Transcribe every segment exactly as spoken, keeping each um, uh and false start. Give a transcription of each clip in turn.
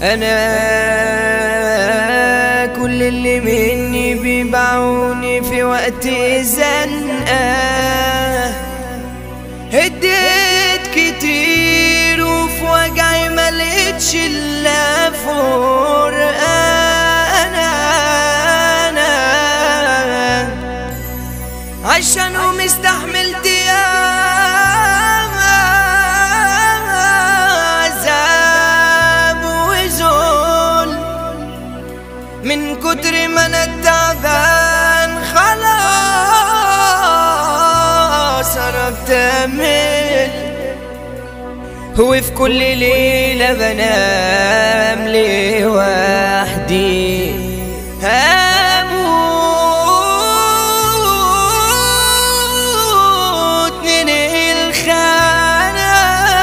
انا كل اللي مني بيبيعوني في وقت الزنقة، هديت كتير وفي وجعي ملقتش الا فرقة. انا انا عشانهم استحملت يا من كتر ما انا تعبان خلاص قربت امل، وفي كل ليلة بنام لوحدي هموت من الخانة.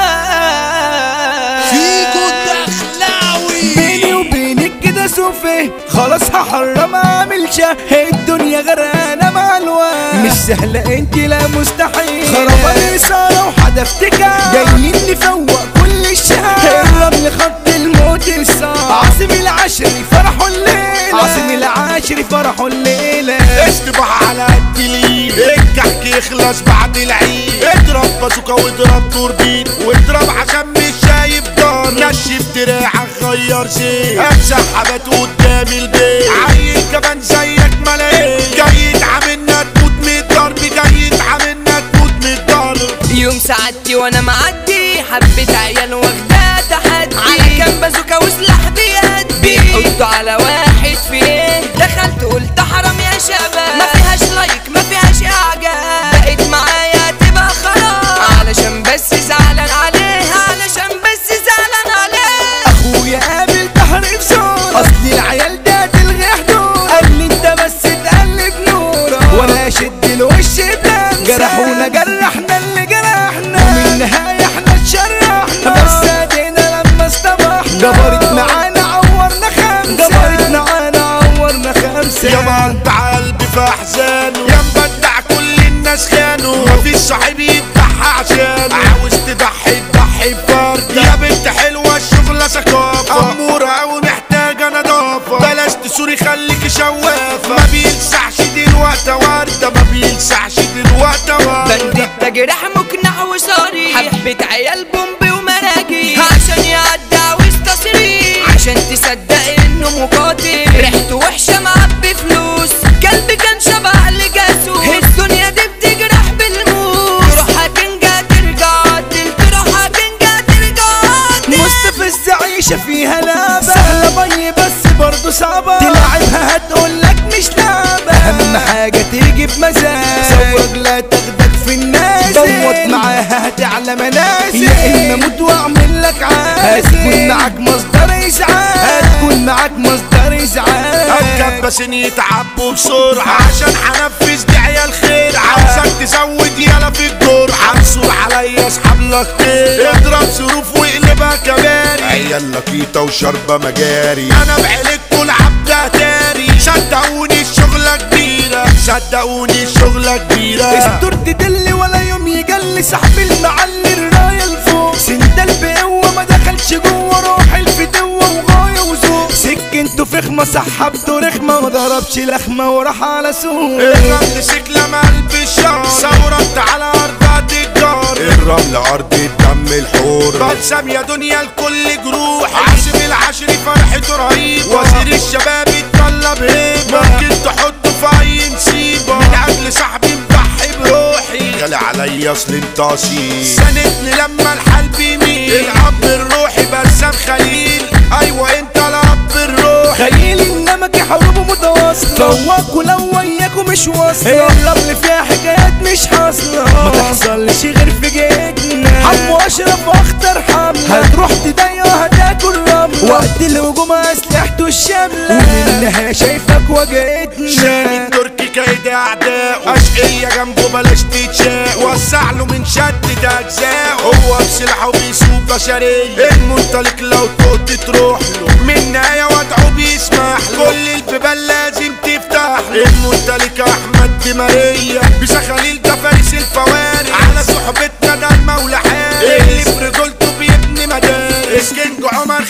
فيكو الدخلاوي بيني وبينك كده سوفي خلاص هحرم اعمل شه، الدنيا غرقانه مع الوقت مش سهله انت لا مستحيل، خربانه رساله وحدفتك جايين نفوق كل الشهر، الرمل خط الموت الصعب عاصم العشري فرحوا الليله، عاصم العشري فرحوا الليله. اشتبح على قد ليه الكحك يخلص بعد العيد، اضرب بازوكا واضرب توربين واضرب عشان مش شايف دار، نشف دراعك غير زين امسح حبات قدام البيت، عيل كمان زيك ملايين جاي يتعاملنا تموت من الضرب، جاي يتعاملنا تموت من الضرب. يوم سعادتي وانا معدي حبة عيال واخدة تحدي، على كام بازوكا وسلاح بيدي بيقضوا على واحد فين، دخلت قلت حرام يا شباب ما فيهاش لايك ما فيهاش اعجاب، بقيت معايا تبقى خلاص علشان بس زعلان عليه، علشان بس زعلان عليه. اخويا قابل تحريف صوت اصل العيال ده تلغي حدود، قال لي انت بس تقلب نورك وانا اشد الوش بلمسة، جرحونا جرحنا اللي جرحنا ومن النهاية احنا اتشرحنا، بس ادينا لما استبحنا جبرت معانا عورنا خمسة، جبرت معانا عورنا خمسة. يا ما انت قلبي في احزانه يا مبدع كل الناس خانوا، مفيش صاحب يضحى عشانه، عاوز تضحي تضحي بفرد، يا بنت حلوه الشغله ثقافه، اموره اوي محتاجه نظافه، بلاش تسوري خليكي شوافه، ما بيلسعش دلوقتي ورده، ما بيلسعش دلوقتي ورده. بندق تجرح مقنع وصريح، حبة عيال بومب ومراجيح عشان يعدى ويستصريح، عشان تصدق انه مقاتل ريحته وحشة معبي فلوس، قلبي كان شبع لجاسوس، الدنيا دي بتجرح بالموس، تروح هتنجا ترجع عدل، تروح هتنجا ترجع عدل. مستفز عيشة فيها لعبة سهلة بي بس برضو صعبة، تلعبها هتقولك مش لعبة، أهم حاجة تيجي بمزاج، صورك لا تاخدك في الناس، دوت معاها هتعلى منازل، يا إما موت واعمل لك عازل، هتكون معاك مصدر إزعاج، هتكون معاك مصدر إزعاج. الكباسين يتعبوا بسرعة عشان هنفذ دعية الخير، عاوزك تزود يالا في الدور، عنصر عليا اسحب لك طير، اضرب ظروف واقلبها كباري، عيال لقيطة وشاربة مجاري، انا بعيلتكوا العبد اتاري، صدقوني الشغلة كبيرة، صدقوني الشغلة كبيرة. استر تدل ولا يوم يجلي صاحب المعلي الراية لفوق، سندل بقوة ما دخلش جوه روح الفتوة وغاية وذوق، سكنته فخمة سحبته رخمة ما ضربش لخمة وراح على سوق، الرمل سكلة مقلب الشهر، ثورت على أرض الدار، الرمل أرض الدم الحور، بلسم يا دنيا الكل جروح، عاصم العشري فرحته رهيبة، وزير الشباب يتطلب هيبة، ممكن تحطه في أي نسيبة، من أجل صاحبي مضحي بروحي، غالي عليا أصل انت أصيل، ساندني لما الحال بيميل، الأب الروحي بسام خليل، أيوة انت الأب الروحي، خليل النمكي حروبه متواصلة، فواك ولو وياكوا مش واصلة، الرمل فيها حكايات مش حاصلة، ما تحصلش غير في جيتنا، حمو أشرف واختار حملة، هتروح تضيع هتاكل رملة، وقت الهجوم أسلحته الشاملة، ومنها شايفك واجهتنا، شامي التركي كايد أعداء، أشقية جنبه بلاش تتشاق، وسع له من شدة أجزاء، هو بسلاحه بيسوق بشرية، المنطلق لو تقط تروح له، من نهاية وضعه بيسمح له، كل البيبان لازم تفتح له، المنطلق أحمد دمارية، بيسا خليل ده فارس الفوارس، على صحبتنا ده المولى حارس، اللي في رجولته بيبني مدارس، كينج عمر خليل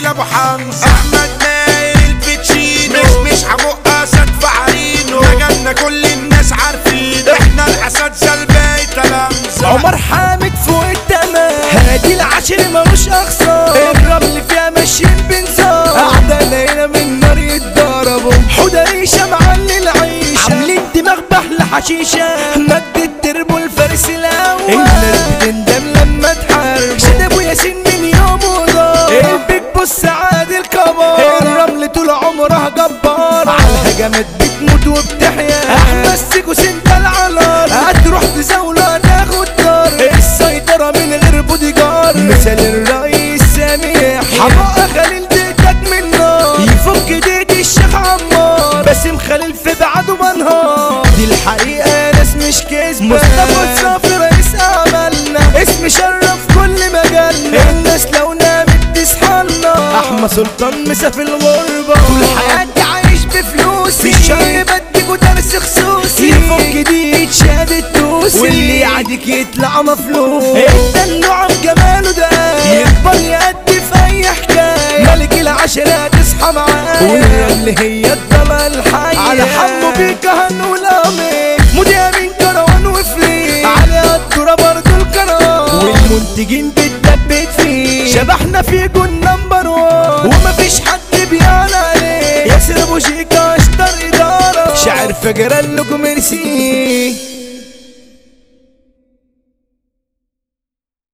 الراجل ابو حمزة احمد ماهر الباتشينو مش مش حمق اسد في عرينه مجالنا كل الناس عارفين احنا الاساتذة الباقي تلامذة. عمر حامد فوق التمام هادي العشر ملوش اخصام الرمل فيها ماشيين بنظام اعداء هنا من نار يتضربوا حدريشة معلي العيشة عاملين دماغ بحل حشيشة مجد التربو الفارس الاول الناس بتندم لما تحاربوا شدبوا ياسين من يوم وضار البيك بص عادل كبار الرمل طول عمرها جبار على الهجمات بتموت وبتحيا احمد سيكو سنت العلار هتروح تزاوله تاخد دار السيطرة من غير بودي جارد مثال الرئيس سامح حماقة خليل ديتك من نار يفك ديت الشيخ عمار باسم خليل في بعده بنهار دي الحقيقة ناس مش كذبة مصطفى صافي رئيس أعمالنا اسم شرف كل مجالنا الناس لو نامت تصحالنا أحمد سلطان مسا في الغربة طول حياتي عايش بفلوسي في الشهر بديكوا درس خصوصي يفك ديت شهادة توسي واللي يعديك يطلع مفلوس الدلوع بجماله ده يكبر يأدي في أي حكاية ملك العشرة تصحى معاه والرمل هي الضلع الحية على حمو بيك هنقول آمين مذيع من كروان وفريق على الدورة برضو الكرام والمنتجين بتدبت فيه شبحنا في جون نمبر وان ومفيش حد بيعلى عليه ياسر ابو شيكا اشطر ادارة شاعر فجر اللوج ميرسي.